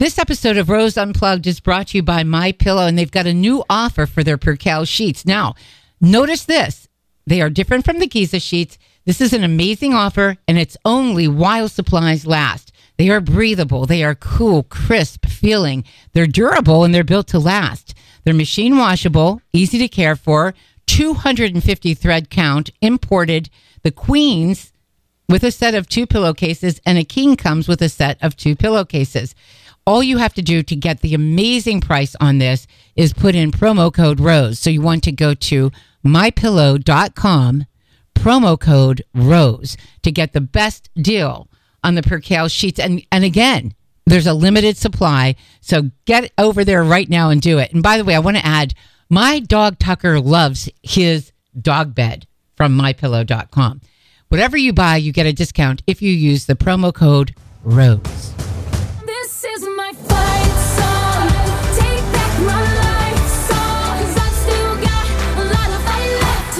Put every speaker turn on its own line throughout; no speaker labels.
This episode of Rose Unplugged is brought to you by My Pillow, and they've got a new offer for their Percale sheets. Now, notice this. They are different from the Giza sheets. This is an amazing offer, and it's only while supplies last. They are breathable. They are cool, crisp feeling. They're durable, and they're built to last. They're machine washable, easy to care for, 250 thread count, imported. The queens with a set of 2 pillowcases, and a king comes with a set of 2 pillowcases. All you have to do to get the amazing price on this is put in promo code ROSE. So you want to go to mypillow.com, promo code ROSE, to get the best deal on the Percale sheets. And again, there's a limited supply. So get over there right now and do it. And by the way, I want to add, my dog Tucker loves his dog bed from mypillow.com. Whatever you buy, you get a discount if you use the promo code ROSE.
This is my fight song. Take back my life song. 'Cause I've still got a lot of fight left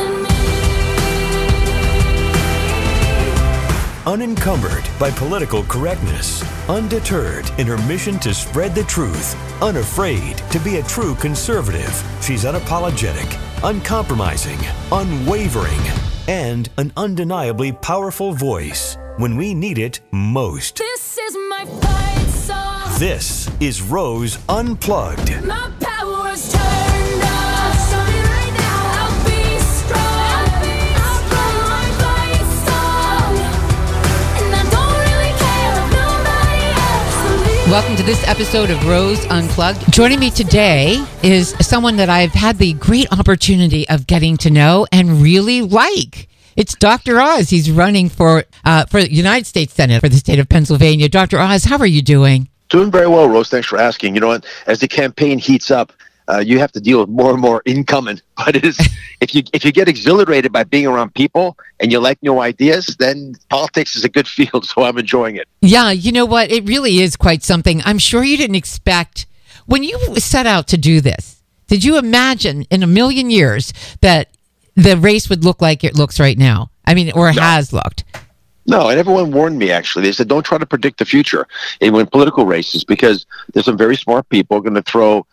in me.
Unencumbered by political correctness, undeterred in her mission to spread the truth, unafraid to be a true conservative, she's unapologetic, uncompromising, unwavering, and an undeniably powerful voice when we need it most.
This is my fight song.
This is Rose Unplugged.
My power's turned up. Starting right now. I'll be strong. I'll play my fight song. And I don't really care if nobody else believes.
Welcome to this episode of Rose Unplugged. Joining me today is someone that I've had the great opportunity of getting to know and really like. It's Dr. Oz. He's running for the United States Senate for the state of Pennsylvania. Dr. Oz, how are you doing?
Doing very well, Rose. Thanks for asking. You know what? As the campaign heats up, you have to deal with more and more incoming. But it is if you get exhilarated by being around people and you like new ideas, then politics is a good field. So I'm enjoying it.
Yeah, you know what? It really is quite something. I'm sure you didn't expect when you set out to do this. Did you imagine in a million years that the race would look like it looks right now? I mean, or has looked.
No, and everyone warned me, actually. They said, don't try to predict the future in political races, because there's some very smart people going to throw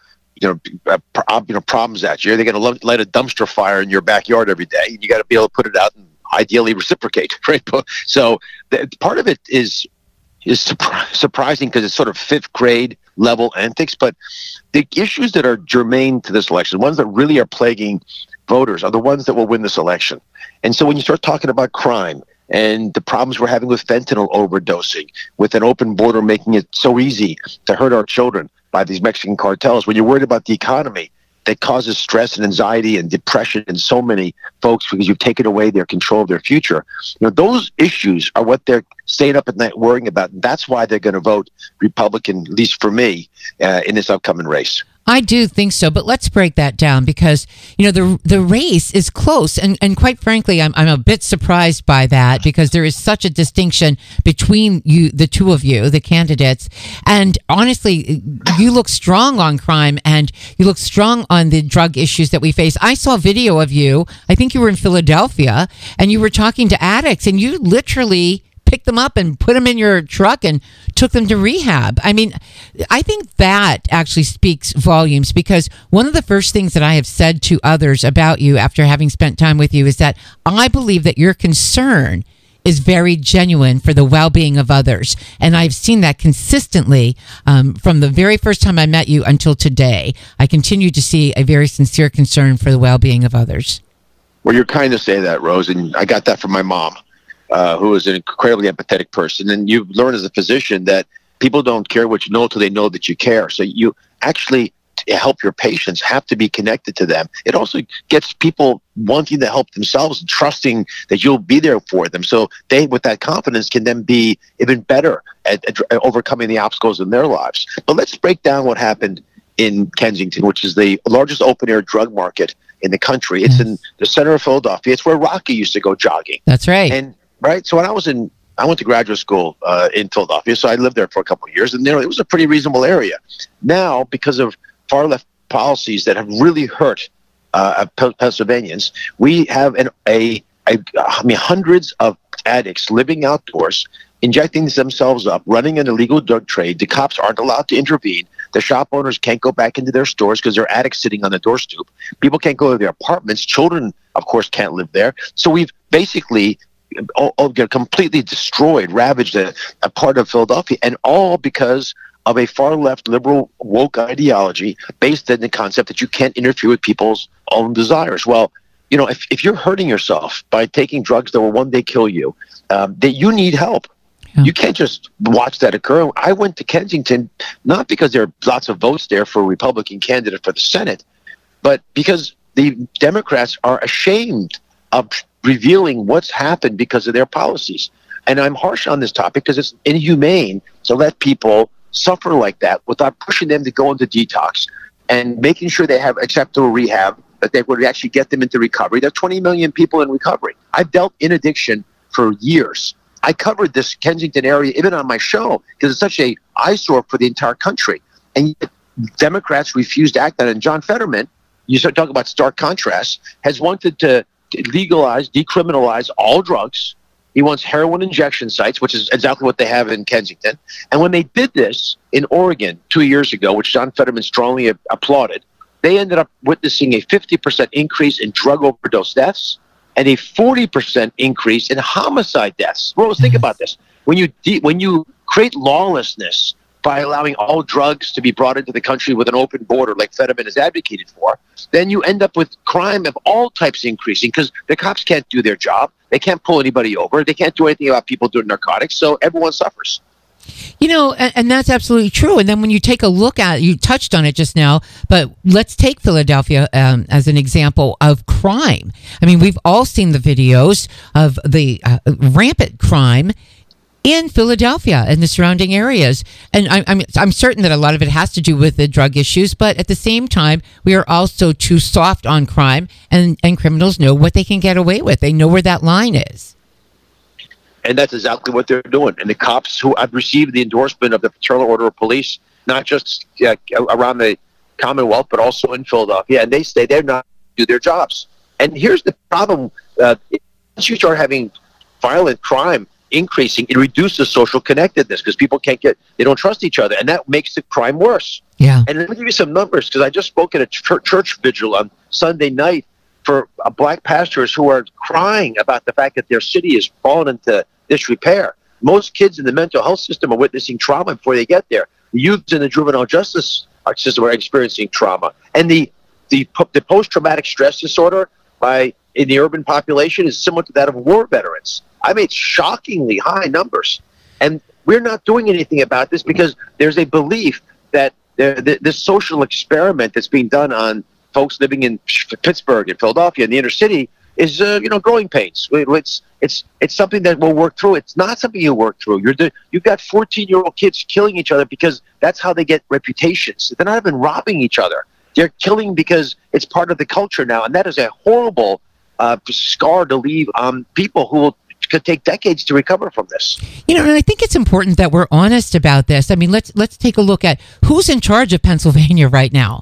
problems at you. They're going to light a dumpster fire in your backyard every day, and you got to be able to put it out and ideally reciprocate, right? So part of it is surprising because it's sort of 5th grade level antics, but the issues that are germane to this election, the ones that really are plaguing voters, are the ones that will win this election. And so when you start talking about crime and the problems we're having with fentanyl overdosing, with an open border making it so easy to hurt our children by these Mexican cartels, when you're worried about the economy that causes stress and anxiety and depression in so many folks because you've taken away their control of their future, those issues are what they're staying up at night worrying about. And that's why they're going to vote Republican, at least for me, in this upcoming race.
I do think so, but let's break that down because, the race is close. And quite frankly, I'm a bit surprised by that because there is such a distinction between you, the two of you, the candidates. And honestly, you look strong on crime and you look strong on the drug issues that we face. I saw a video of you. I think you were in Philadelphia and you were talking to addicts and you literally picked them up and put them in your truck and took them to rehab. I mean, I think that actually speaks volumes because one of the first things that I have said to others about you after having spent time with you is that I believe that your concern is very genuine for the well-being of others. And I've seen that consistently from the very first time I met you until today. I continue to see a very sincere concern for the well-being of others.
Well, you're kind to say that, Rose, and I got that from my mom. Who is an incredibly empathetic person. And you learn as a physician that people don't care what you know until they know that you care. So you actually, to help your patients, have to be connected to them. It also gets people wanting to help themselves and trusting that you'll be there for them. So they, with that confidence, can then be even better at overcoming the obstacles in their lives. But let's break down what happened in Kensington, which is the largest open-air drug market in the country. It's in the center of Philadelphia. It's where Rocky used to go jogging.
That's right.
Right. So when I went to graduate school in Philadelphia, so I lived there for a couple of years, and it was a pretty reasonable area. Now, because of far left policies that have really hurt Pennsylvanians, we have hundreds of addicts living outdoors injecting themselves up, running an illegal drug trade. The cops aren't allowed to intervene. The shop owners can't go back into their stores because there are addicts sitting on the doorstep. People can't go to their apartments. Children, of course, can't live there. So we've basically completely destroyed, ravaged a part of Philadelphia, and all because of a far-left liberal woke ideology based in the concept that you can't interfere with people's own desires. Well, if you're hurting yourself by taking drugs that will one day kill you, that you need help. Yeah. You can't just watch that occur. I went to Kensington not because there are lots of votes there for a Republican candidate for the Senate, but because the Democrats are ashamed of revealing what's happened because of their policies. And I'm harsh on this topic because it's inhumane to let people suffer like that without pushing them to go into detox and making sure they have acceptable rehab, that they would actually get them into recovery. There are 20 million people in recovery. I've dealt in addiction for years. I covered this Kensington area even on my show because it's such a eyesore for the entire country. And yet Democrats refuse to act on it. And John Fetterman, you start talking about stark contrast, has wanted to legalize, decriminalize all drugs. He wants heroin injection sites, which is exactly what they have in Kensington. And when they did this in Oregon 2 years ago, which John Fetterman strongly applauded, they ended up witnessing a 50% increase in drug overdose deaths and a 40% increase in homicide deaths. Rose, think about this. When you create lawlessness by allowing all drugs to be brought into the country with an open border like Fetterman has advocated for, then you end up with crime of all types increasing because the cops can't do their job. They can't pull anybody over. They can't do anything about people doing narcotics, so everyone suffers.
And that's absolutely true. And then when you take a look at, you touched on it just now, but let's take Philadelphia as an example of crime. I mean, we've all seen the videos of the rampant crime in Philadelphia and the surrounding areas. And I'm certain that a lot of it has to do with the drug issues, but at the same time, we are also too soft on crime, and criminals know what they can get away with. They know where that line is.
And that's exactly what they're doing. And the cops who have received the endorsement of the Fraternal Order of Police, not just around the Commonwealth, but also in Philadelphia, and they say they're not do their jobs. And here's the problem. Once you start having violent crime increasing, it reduces social connectedness because people they don't trust each other, and that makes the crime worse.
Yeah.
And let me give you some numbers because I just spoke at a church vigil on Sunday night for black pastors who are crying about the fact that their city has fallen into disrepair. Most kids in the mental health system are witnessing trauma before they get there. The youths in the juvenile justice system are experiencing trauma. And the post-traumatic stress disorder in the urban population is similar to that of war veterans. I mean, it's shockingly high numbers. And we're not doing anything about this because there's a belief that this social experiment that's being done on folks living in Pittsburgh and Philadelphia and the inner city is, growing pains. It's something that we'll work through. It's not something you work through. You've got 14-year-old kids killing each other because that's how they get reputations. They're not even robbing each other. They're killing because it's part of the culture now, and that is a horrible scar to leave on people who could take decades to recover from this.
And I think it's important that we're honest about this. I mean, let's take a look at who's in charge of Pennsylvania right now.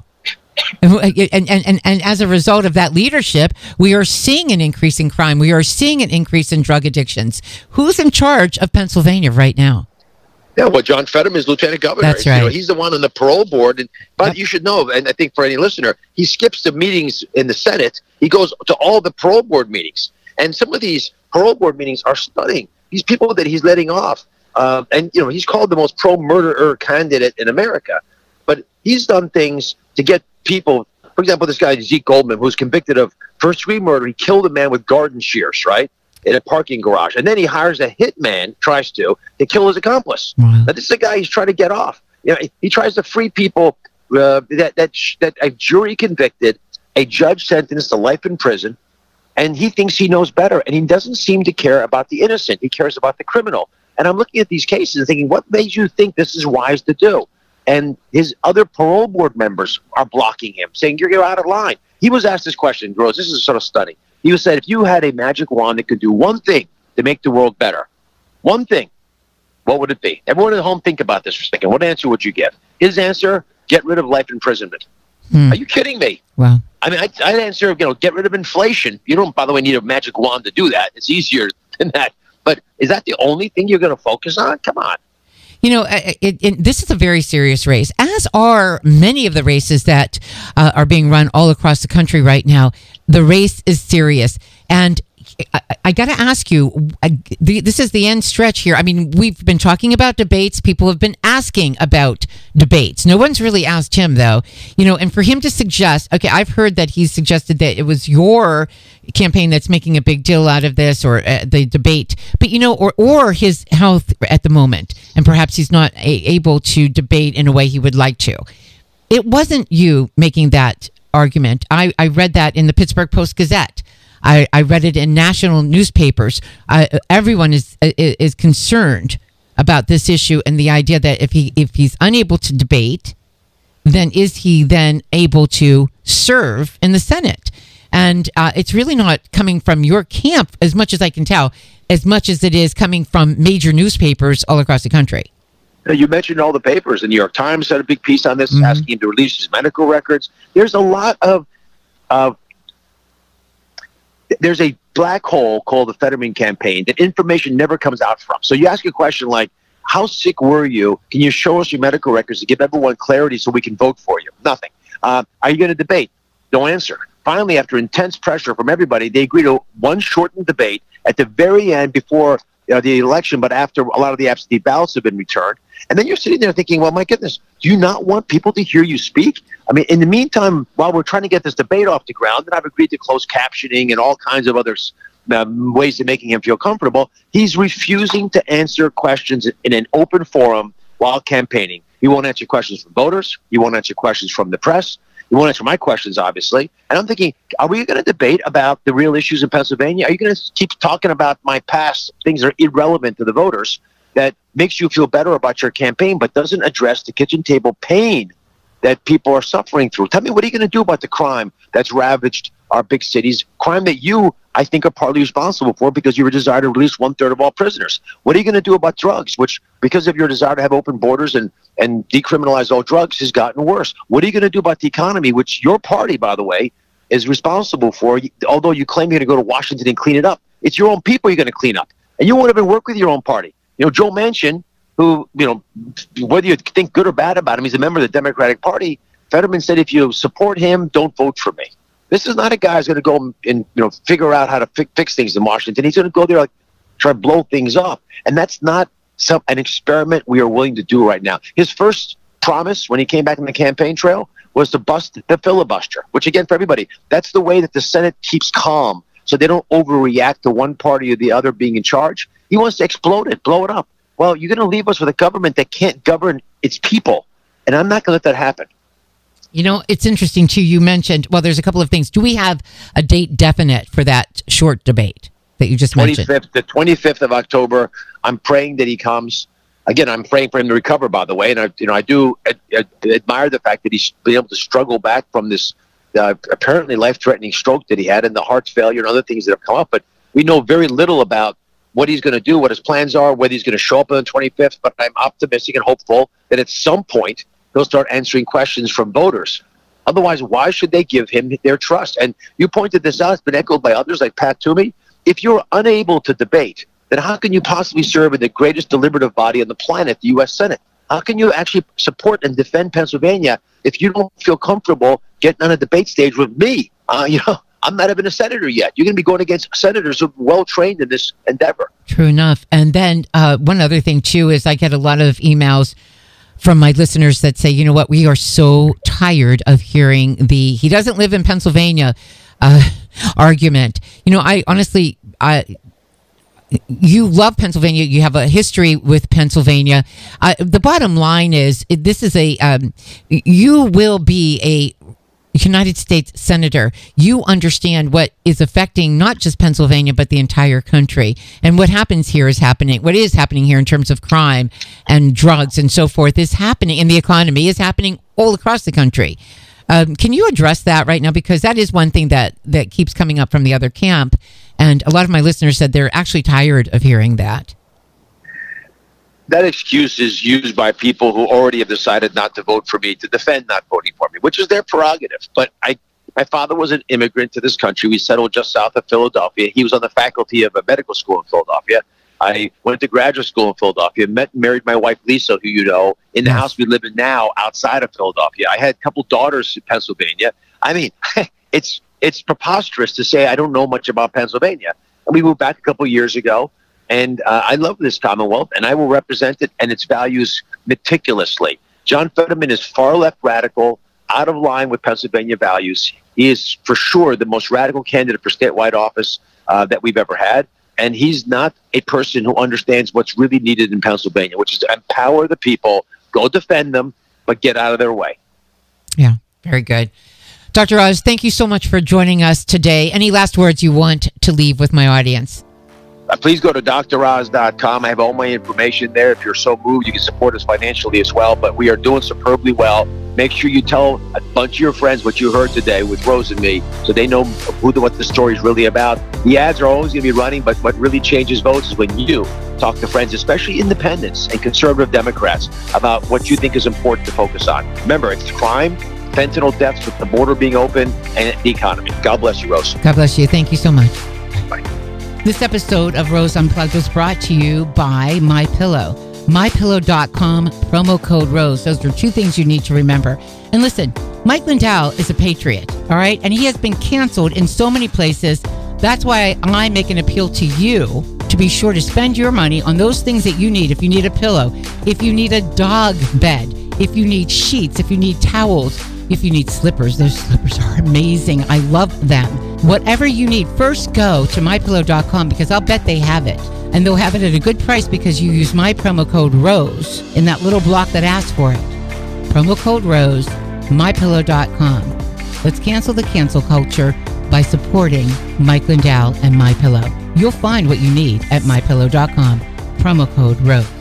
And as a result of that leadership, we are seeing an increase in crime. We are seeing an increase in drug addictions. Who's in charge of Pennsylvania right now?
Yeah, well, John Fetterman is lieutenant governor.
That's right.
He's the one on the parole board. But you should know, and I think for any listener, he skips the meetings in the Senate. He goes to all the parole board meetings. And some of these parole board meetings are stunning. These people that he's letting off. He's called the most pro-murderer candidate in America. But he's done things to get people, for example, this guy, Zeke Goldman, who's convicted of first-degree murder. He killed a man with garden shears, right, in a parking garage. And then he hires a hitman, tries to kill his accomplice. Wow. Now, this is a guy he's trying to get off. He tries to free people that a jury convicted, a judge sentenced to life in prison, and he thinks he knows better. And he doesn't seem to care about the innocent. He cares about the criminal. And I'm looking at these cases and thinking, what made you think this is wise to do? And his other parole board members are blocking him, saying, you're out of line. He was asked this question, Rose. This is sort of stunning. He was said, if you had a magic wand that could do one thing to make the world better, one thing, what would it be? Everyone at home, think about this for a second. What answer would you give? His answer, get rid of life imprisonment. Are you kidding me?
Wow.
I mean, I'd answer, get rid of inflation. You don't, by the way, need a magic wand to do that. It's easier than that. But is that the only thing you're going to focus on? Come on.
You know, this is a very serious race, as are many of the races that are being run all across the country right now. The race is serious. And I got to ask you, this is the end stretch here. I mean, we've been talking about debates. People have been asking about debates. No one's really asked him, though. You know, and for him to suggest, okay, I've heard that he's suggested that it was your campaign that's making a big deal out of this, or the debate, but you know, or his health at the moment, and perhaps he's not able to debate in a way he would like to. It wasn't you making that argument. I read that in the Pittsburgh Post-Gazette. I read it in national newspapers. Everyone is concerned about this issue and the idea that if he's unable to debate, then is he then able to serve in the Senate? And it's really not coming from your camp, as much as I can tell, as much as it is coming from major newspapers all across the country.
You mentioned all the papers. The New York Times had a big piece on this, asking him to release his medical records. There's a lot of there's a black hole called the Fetterman campaign that information never comes out from. So you ask a question like, how sick were you? Can you show us your medical records to give everyone clarity so we can vote for you? Nothing. Are you going to debate? No answer. Finally, after intense pressure from everybody, they agreed to one shortened debate at the very end before the election, but after a lot of the absentee ballots have been returned. And then you're sitting there thinking, well, my goodness, do you not want people to hear you speak? I mean, in the meantime, while we're trying to get this debate off the ground, and I've agreed to closed captioning and all kinds of other ways of making him feel comfortable, he's refusing to answer questions in an open forum while campaigning. He won't answer questions from voters. He won't answer questions from the press. He won't answer my questions, obviously. And I'm thinking, are we going to debate about the real issues in Pennsylvania? Are you going to keep talking about my past, things that are irrelevant to the voters, that makes you feel better about your campaign, but doesn't address the kitchen table pain that people are suffering through? Tell me, what are you going to do about the crime that's ravaged our big cities? Crime that you, I think, are partly responsible for because of your desire to release 1/3 of all prisoners. What are you going to do about drugs, which, because of your desire to have open borders and decriminalize all drugs, has gotten worse? What are you going to do about the economy, which your party, by the way, is responsible for, although you claim you're going to go to Washington and clean it up? It's your own people you're going to clean up. And you won't even work with your own party. You know, Joe Manchin, who, you know, whether you think good or bad about him, he's a member of the Democratic Party. Fetterman said, if you support him, don't vote for me. This is not a guy who's going to go and figure out how to fix things in Washington. He's going to go there, like, try to blow things up. And that's not an experiment we are willing to do right now. His first promise when he came back on the campaign trail was to bust the filibuster, which, again, for everybody, that's the way that the Senate keeps calm so they don't overreact to one party or the other being in charge. He wants to explode it, blow it up. Well, you're going to leave us with a government that can't govern its people. And I'm not going to let that happen.
You know, it's interesting, too. You mentioned, well, there's a couple of things. Do we have a date definite for that short debate that you just mentioned?
The 25th of October. I'm praying that he comes. Again, I'm praying for him to recover, by the way. And I do admire the fact that he's been able to struggle back from this apparently life-threatening stroke that he had and the heart failure and other things that have come up. But we know very little about what he's going to do, what his plans are, whether he's going to show up on the 25th. But I'm optimistic and hopeful that at some point he'll start answering questions from voters. Otherwise, why should they give him their trust? And you pointed this out. It's been echoed by others like Pat Toomey. If you're unable to debate, then how can you possibly serve in the greatest deliberative body on the planet, the U.S. Senate? How can you actually support and defend Pennsylvania if you don't feel comfortable getting on a debate stage with me? I'm not even a senator yet. You're going to be going against senators who are well-trained in this endeavor.
True enough. And then one other thing, too, is I get a lot of emails from my listeners that say, you know what, we are so tired of hearing the he doesn't live in Pennsylvania argument. You know, I honestly, you love Pennsylvania. You have a history with Pennsylvania. The bottom line is this is you will be a United States Senator. You understand what is affecting not just Pennsylvania, but the entire country. And what happens here is happening. What is happening here in terms of crime and drugs and so forth is happening, and the economy is happening all across the country. Can you address that right now? Because that is one thing that keeps coming up from the other camp. And a lot of my listeners said they're actually tired of hearing that.
That excuse is used by people who already have decided not to vote for me to defend not voting for me, which is their prerogative. But my father was an immigrant to this country. We settled just south of Philadelphia. He was on the faculty of a medical school in Philadelphia. I went to graduate school in Philadelphia, met and married my wife, Lisa, who you know, in the
Yes.
house we live in now outside of Philadelphia. I had a couple daughters in Pennsylvania. I mean, it's preposterous to say I don't know much about Pennsylvania. And we moved back a couple years ago, and I love this Commonwealth, and I will represent it and its values meticulously. John Fetterman is far left radical, out of line with Pennsylvania values. He is for sure the most radical candidate for statewide office that we've ever had. And he's not a person who understands what's really needed in Pennsylvania, which is to empower the people, go defend them, but get out of their way.
Yeah, very good. Dr. Oz, thank you so much for joining us today. Any last words you want to leave with my audience?
Please go to droz.com. I have all my information there. If you're so moved, you can support us financially as well. But we are doing superbly well. Make sure you tell a bunch of your friends what you heard today with Rose and me, so they know what the story is really about. The ads are always going to be running, but what really changes votes is when you talk to friends, especially independents and conservative Democrats, about what you think is important to focus on. Remember, it's crime, fentanyl deaths with the border being open, and the economy. God bless you, Rose.
God bless you. Thank you so much.
Bye.
This episode of Rose Unplugged was brought to you by MyPillow. MyPillow.com, promo code ROSE. Those are two things you need to remember. And listen, Mike Lindell is a patriot, all right? And he has been canceled in so many places. That's why I make an appeal to you to be sure to spend your money on those things that you need. If you need a pillow, if you need a dog bed, if you need sheets, if you need towels, if you need slippers, those slippers are amazing. I love them. Whatever you need, first go to MyPillow.com because I'll bet they have it. And they'll have it at a good price because you use my promo code ROSE in that little block that asks for it. Promo code ROSE, MyPillow.com. Let's cancel the cancel culture by supporting Mike Lindell and MyPillow. You'll find what you need at MyPillow.com. Promo code ROSE.